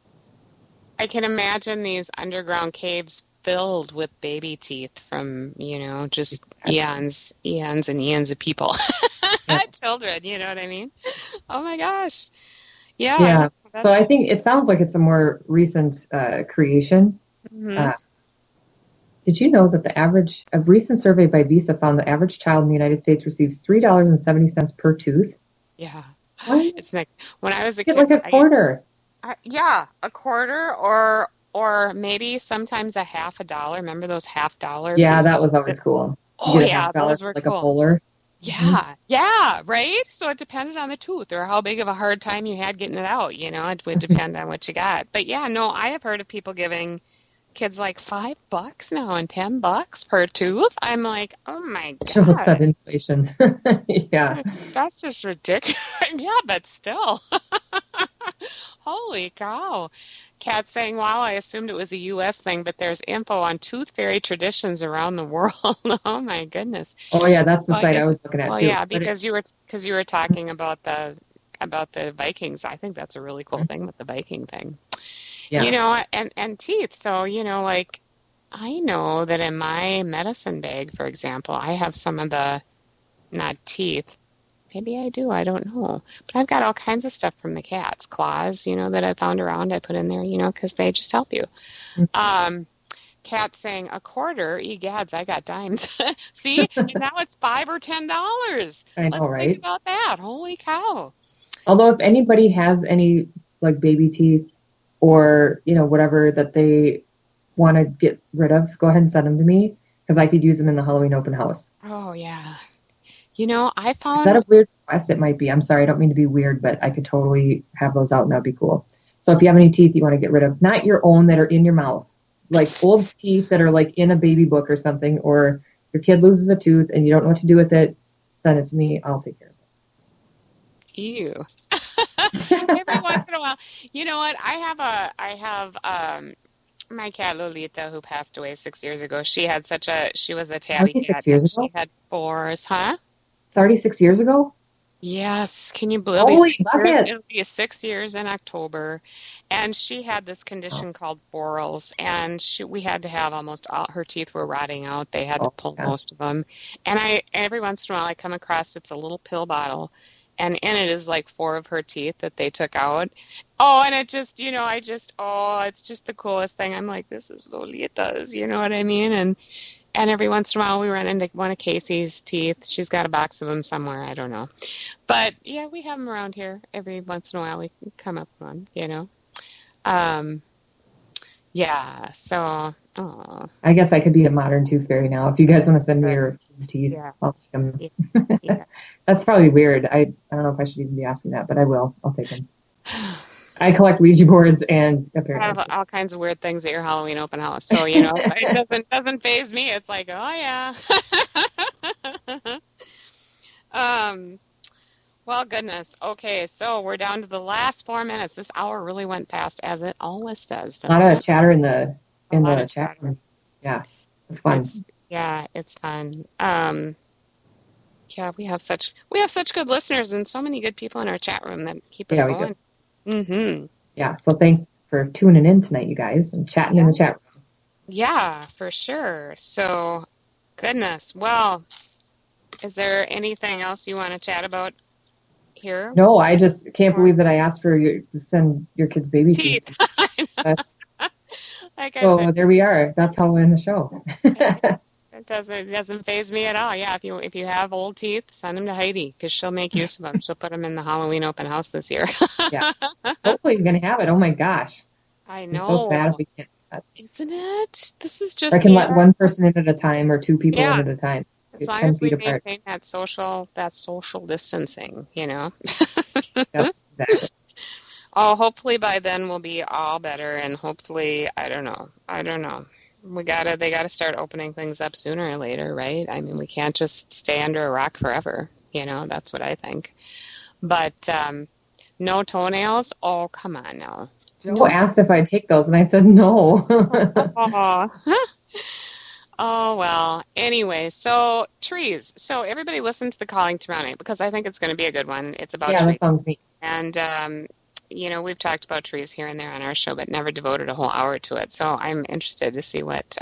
I can imagine these underground caves filled with baby teeth from, just eons and eons of people. Children, you know what I mean? Oh my gosh. Yeah. So I think it sounds like it's a more recent creation. Mm-hmm. Did you know that a recent survey by Visa found the average child in the United States receives $3.70 per tooth? Yeah. What? It's like when I was a kid. Like a quarter. A quarter or maybe sometimes a $0.50. Remember those $0.50? Yeah, that was always cool. Oh yeah, those were like cool. A polar. Yeah, right? So it depended on the tooth or how big of a hard time you had getting it out, It would depend on what you got. But yeah, no, I have heard of people giving kids like $5 now and $10 per tooth. I'm like, oh my God. What's that inflation? Yeah. That's just ridiculous. Yeah, but still. Holy cow. Kat saying, wow, I assumed it was a U.S. thing, but there's info on tooth fairy traditions around the world. Oh my goodness. Oh yeah, that's the site I was looking at too. Yeah, because you were talking about the Vikings. I think that's a really cool thing with the Viking thing. Yeah. And teeth. So, like I know that in my medicine bag, for example, I have some of the not teeth. Maybe I do. I don't know. But I've got all kinds of stuff from the cats. Claws, that I found around. I put in there, because they just help you. Mm-hmm. Cat saying a quarter. Egads, I got dimes. See? And now it's $5 or $10. I know, Let's think about that. Holy cow. Although if anybody has any, like, baby teeth or, whatever that they want to get rid of, go ahead and send them to me because I could use them in the Halloween open house. Oh, yeah. I found... Is that a weird request? It might be. I'm sorry, I don't mean to be weird, but I could totally have those out and that'd be cool. So if you have any teeth you want to get rid of, not your own that are in your mouth, like old teeth that are like in a baby book or something, or your kid loses a tooth and you don't know what to do with it, send it to me. I'll take care of it. Ew. Every once in a while. You know what? I have my cat Lolita, who passed away 6 years ago. She was a tabby cat. 6 years ago? She had 4s, huh? 36 years ago? Yes. Can you believe it? It'll be 6 years in October. And she had this condition called Borals, and we had to have almost all her teeth were rotting out. They had to pull most of them. And every once in a while I come across, it's a little pill bottle, and in it is like 4 of her teeth that they took out. Oh, and it just, it's just the coolest thing. I'm like, this is Lolita's, you know what I mean? And every once in a while we run into one of Casey's teeth. She's got a box of them somewhere. I don't know. But, yeah, we have them around here. Every once in a while we come up with one, Yeah, so... Oh. I guess I could be a modern tooth fairy now. If you guys want to send me your kids' teeth, I'll take them. Yeah. That's probably weird. I don't know if I should even be asking that, but I will. I'll take them. I collect Ouija boards and apparently I have all kinds of weird things at your Halloween open house. So, it doesn't faze me. It's like, oh, yeah. Well, goodness. Okay, so we're down to the last 4 minutes. This hour really went fast, as it always does. A lot of chatter in the chat room. Yeah, it's fun. It's fun. Yeah, we have such good listeners and so many good people in our chat room that keep us going. Mm-hmm. Yeah, so thanks for tuning in tonight, you guys, and chatting in the chat room. Yeah, for sure. So, goodness. Well, is there anything else you want to chat about here? No, I just can't believe that I asked for you to send your kids baby teeth. Like so there we are. That's how we'll end the show. It doesn't faze me at all. Yeah, if you have old teeth, send them to Heidi because she'll make use of them. She'll put them in the Halloween open house this year. Yeah, hopefully you're gonna have it. Oh my gosh, I know. It's so sad if we can't. Isn't it? This is just. I can let one person in at a time or two people in at a time. As long as we maintain that social distancing, Yep, exactly. Oh, hopefully by then we'll be all better, and hopefully, I don't know. They gotta start opening things up sooner or later, right? I mean, we can't just stay under a rock forever. That's what I think. But no toenails? Oh, come on now. Joe asked if I'd take those, and I said no. Oh, well. Anyway, so trees. So everybody listen to the calling tomorrow night because I think it's going to be a good one. It's about trees. That sounds neat. And, we've talked about trees here and there on our show, but never devoted a whole hour to it. So I'm interested to see what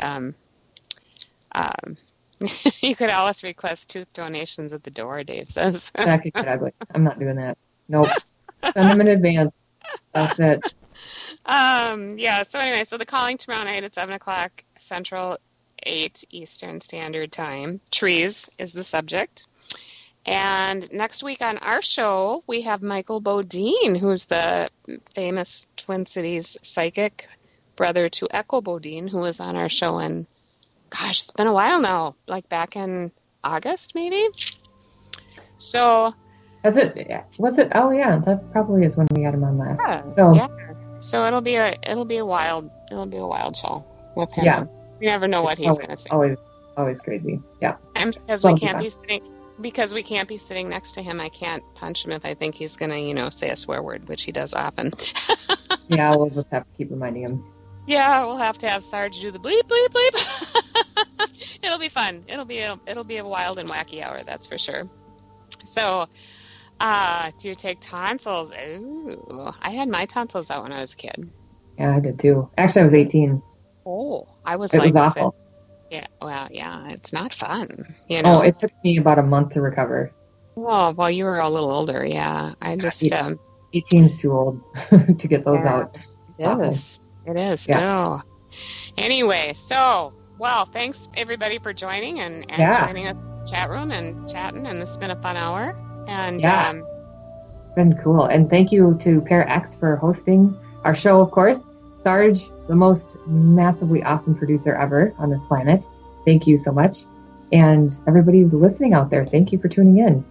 you could always request tooth donations at the door, Dave says. That could get ugly. I'm not doing that. Nope. Send them in advance. That's it. So anyway, so the calling tomorrow night at 7 o'clock Central, 8 Eastern Standard Time. Trees is the subject. And next week on our show, we have Michael Bodine, who's the famous Twin Cities psychic, brother to Echo Bodine, who was on our show in, gosh, it's been a while now, like back in August, maybe? So... Was it? Oh, yeah, that probably is when we had him on last. Yeah, So it'll be a wild show with him. Yeah. We never know what he's going to say. Always crazy. Yeah. And because we can't be sitting next to him, I can't punch him if I think he's going to, say a swear word, which he does often. Yeah, we'll just have to keep reminding him. Yeah, we'll have to have Sarge do the bleep bleep bleep. It'll be fun. It'll be a wild and wacky hour, that's for sure. So, do you take tonsils? Ooh, I had my tonsils out when I was a kid. Yeah, I did too. Actually, I was 18. Oh, I was. It was awful. Yeah, well, yeah, it's not fun. Oh, it took me about a month to recover. Oh, well, you were a little older. Yeah, I just. 18's too old to get those out. It is. Yeah. Oh. Anyway, well, thanks everybody for joining and joining us in the chat room and chatting, and this has been a fun hour. And it's been cool. And thank you to Para X for hosting our show, of course. Sarge, the most massively awesome producer ever on this planet. Thank you so much. And everybody listening out there, thank you for tuning in.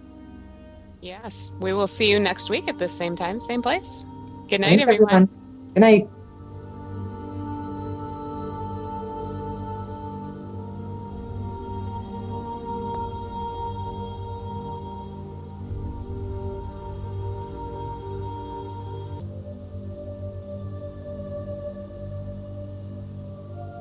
Yes, we will see you next week at the same time, same place. Good night, everyone. Good night.